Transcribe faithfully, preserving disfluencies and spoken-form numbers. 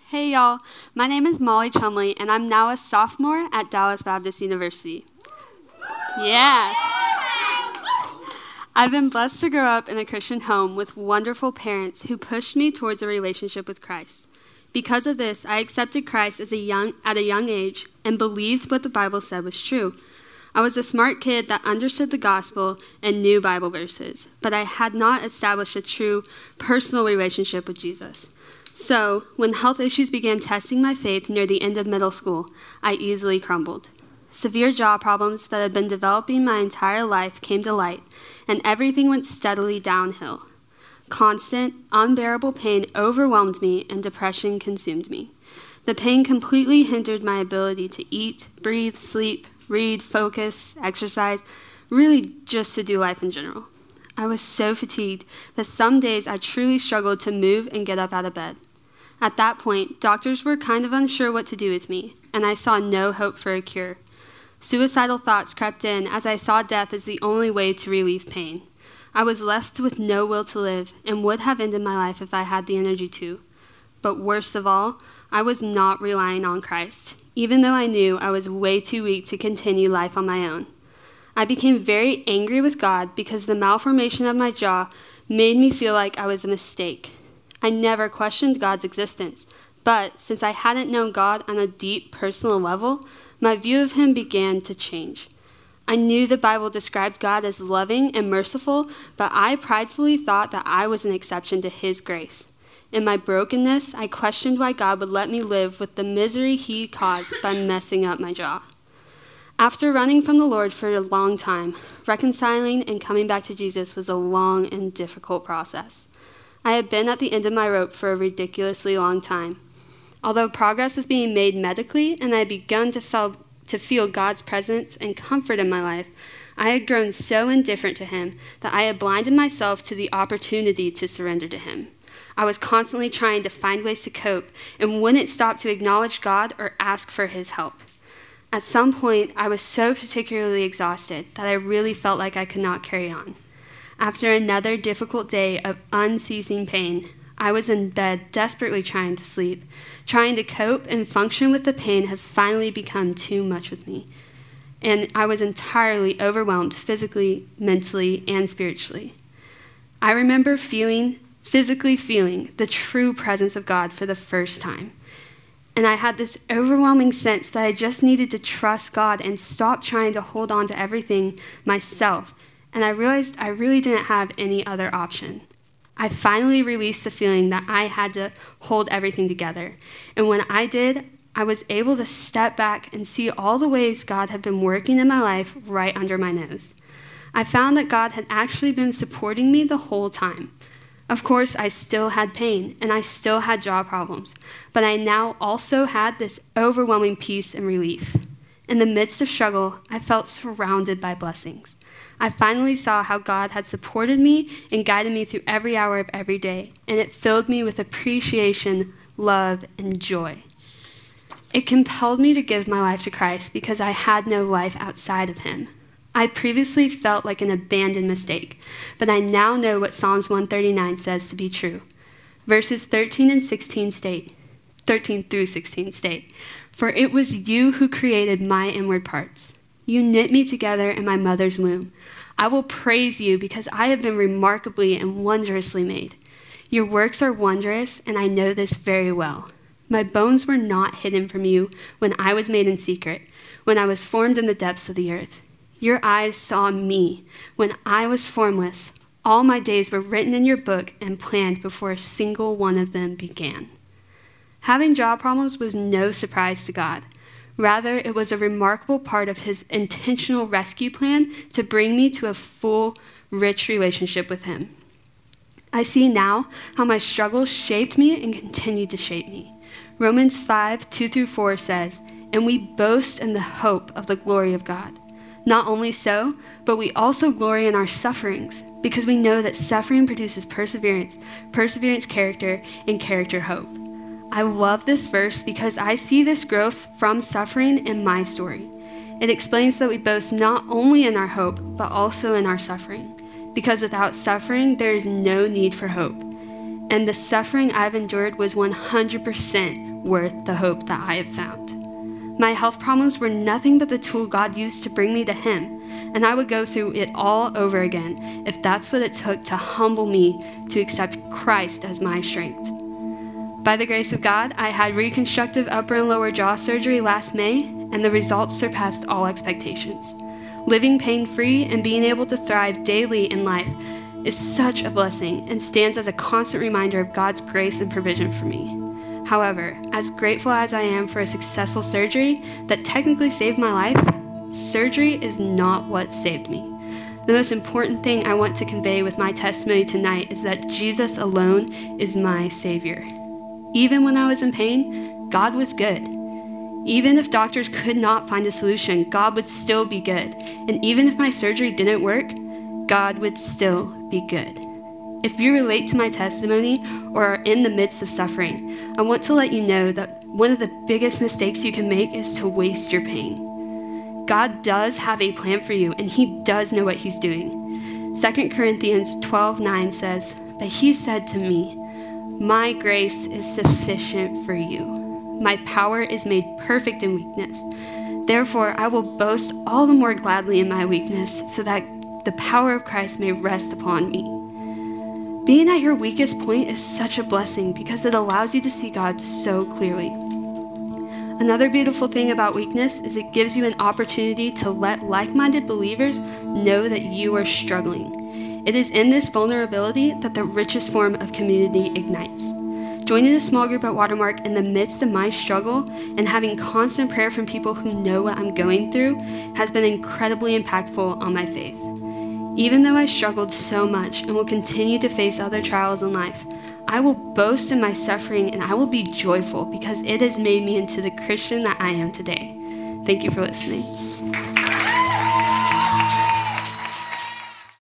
Hey y'all, my name is Molly Chumley, and I'm now a sophomore at Dallas Baptist University. Yeah. I've been blessed to grow up in a Christian home with wonderful parents who pushed me towards a relationship with Christ. Because of this, I accepted Christ as a young, at a young age and believed what the Bible said was true. I was a smart kid that understood the gospel and knew Bible verses, but I had not established a true personal relationship with Jesus. So, when health issues began testing my faith near the end of middle school, I easily crumbled. Severe jaw problems that had been developing my entire life came to light, and everything went steadily downhill. Constant, unbearable pain overwhelmed me, and depression consumed me. The pain completely hindered my ability to eat, breathe, sleep, read, focus, exercise, really just to do life in general. I was so fatigued that some days I truly struggled to move and get up out of bed. At that point, doctors were kind of unsure what to do with me, and I saw no hope for a cure. Suicidal thoughts crept in as I saw death as the only way to relieve pain. I was left with no will to live and would have ended my life if I had the energy to. But worst of all, I was not relying on Christ, even though I knew I was way too weak to continue life on my own. I became very angry with God because the malformation of my jaw made me feel like I was a mistake. I never questioned God's existence, but since I hadn't known God on a deep personal level, my view of him began to change. I knew the Bible described God as loving and merciful, but I pridefully thought that I was an exception to his grace. In my brokenness, I questioned why God would let me live with the misery he caused by messing up my jaw. After running from the Lord for a long time, reconciling and coming back to Jesus was a long and difficult process. I had been at the end of my rope for a ridiculously long time. Although progress was being made medically and I had begun to feel, to feel God's presence and comfort in my life, I had grown so indifferent to him that I had blinded myself to the opportunity to surrender to him. I was constantly trying to find ways to cope and wouldn't stop to acknowledge God or ask for his help. At some point, I was so particularly exhausted that I really felt like I could not carry on. After another difficult day of unceasing pain, I was in bed desperately trying to sleep. Trying to cope and function with the pain had finally become too much with me, and I was entirely overwhelmed physically, mentally, and spiritually. I remember feeling, physically feeling, the true presence of God for the first time. And I had this overwhelming sense that I just needed to trust God and stop trying to hold on to everything myself. And I realized I really didn't have any other option. I finally released the feeling that I had to hold everything together. And when I did, I was able to step back and see all the ways God had been working in my life right under my nose. I found that God had actually been supporting me the whole time. Of course, I still had pain, and I still had jaw problems, but I now also had this overwhelming peace and relief. In the midst of struggle, I felt surrounded by blessings. I finally saw how God had supported me and guided me through every hour of every day, and it filled me with appreciation, love, and joy. It compelled me to give my life to Christ because I had no life outside of him. I previously felt like an abandoned mistake, but I now know what Psalms one thirty-nine says to be true. Verses thirteen and sixteen state, thirteen through sixteen state, "For it was you who created my inward parts. You knit me together in my mother's womb. I will praise you because I have been remarkably and wondrously made. Your works are wondrous, and I know this very well. My bones were not hidden from you when I was made in secret, when I was formed in the depths of the earth. Your eyes saw me when I was formless. All my days were written in your book and planned before a single one of them began." Having jaw problems was no surprise to God. Rather, it was a remarkable part of his intentional rescue plan to bring me to a full, rich relationship with him. I see now how my struggles shaped me and continue to shape me. Romans five, two through four says, "And we boast in the hope of the glory of God. Not only so, but we also glory in our sufferings, because we know that suffering produces perseverance, perseverance character, and character hope." I love this verse because I see this growth from suffering in my story. It explains that we boast not only in our hope, but also in our suffering, because without suffering, there is no need for hope. And the suffering I've endured was one hundred percent worth the hope that I have found. My health problems were nothing but the tool God used to bring me to him, and I would go through it all over again if that's what it took to humble me to accept Christ as my strength. By the grace of God, I had reconstructive upper and lower jaw surgery last May, and the results surpassed all expectations. Living pain-free and being able to thrive daily in life is such a blessing and stands as a constant reminder of God's grace and provision for me. However, as grateful as I am for a successful surgery that technically saved my life, surgery is not what saved me. The most important thing I want to convey with my testimony tonight is that Jesus alone is my Savior. Even when I was in pain, God was good. Even if doctors could not find a solution, God would still be good. And even if my surgery didn't work, God would still be good. If you relate to my testimony or are in the midst of suffering, I want to let you know that one of the biggest mistakes you can make is to waste your pain. God does have a plan for you, and he does know what he's doing. Second Corinthians twelve nine says, "But he said to me, 'My grace is sufficient for you. My power is made perfect in weakness. Therefore, I will boast all the more gladly in my weakness, so that the power of Christ may rest upon me.'" Being at your weakest point is such a blessing because it allows you to see God so clearly. Another beautiful thing about weakness is it gives you an opportunity to let like-minded believers know that you are struggling. It is in this vulnerability that the richest form of community ignites. Joining a small group at Watermark in the midst of my struggle and having constant prayer from people who know what I'm going through has been incredibly impactful on my faith. Even though I struggled so much and will continue to face other trials in life, I will boast in my suffering and I will be joyful because it has made me into the Christian that I am today. Thank you for listening.